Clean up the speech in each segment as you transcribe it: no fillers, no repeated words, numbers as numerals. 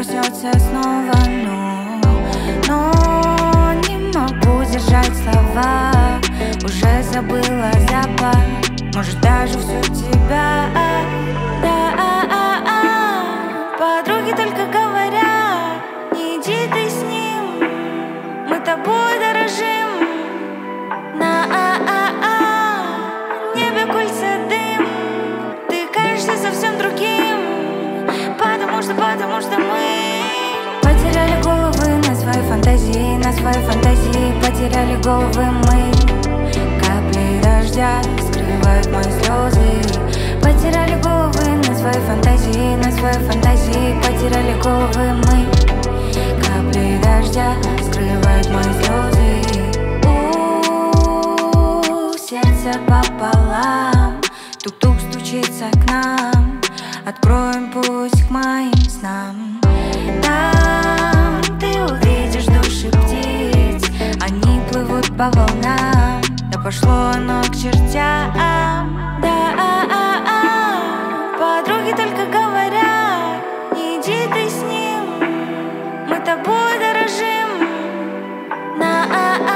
проснется снова, но не могу держать слова. Уже забыла запах, может даже всю тебя. Подруги только говорят: не иди ты с ним, мы тобой дорожим. На небе кольца дым, ты кажешься совсем другим. Потому что мы потеряли головы на свои фантазии, потеряли головы мы. Капли дождя скрывают мои слезы. Потеряли головы на свои фантазии, потеряли головы мы. Капли дождя скрывают мои слезы. Сердце пополам, тук-тук стучится к нам. Откроем путь к моим снам. Там ты увидишь души птиц, они плывут по волнам. Да пошло оно к чертям. Подруги только говорят: не иди ты с ним, мы тобой дорожим. На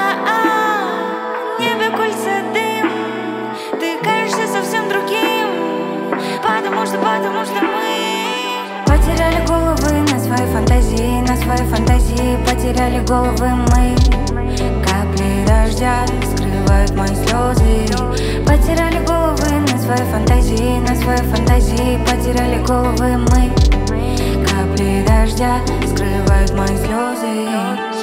небе кольца дым, ты кажешься совсем другим. Потому что мы потеряли головы на свои фантазии, потеряли головы мы. Капли дождя скрывают мои слезы. Потеряли головы на свои фантазии, потеряли головы мы. Капли дождя скрывают мои слезы.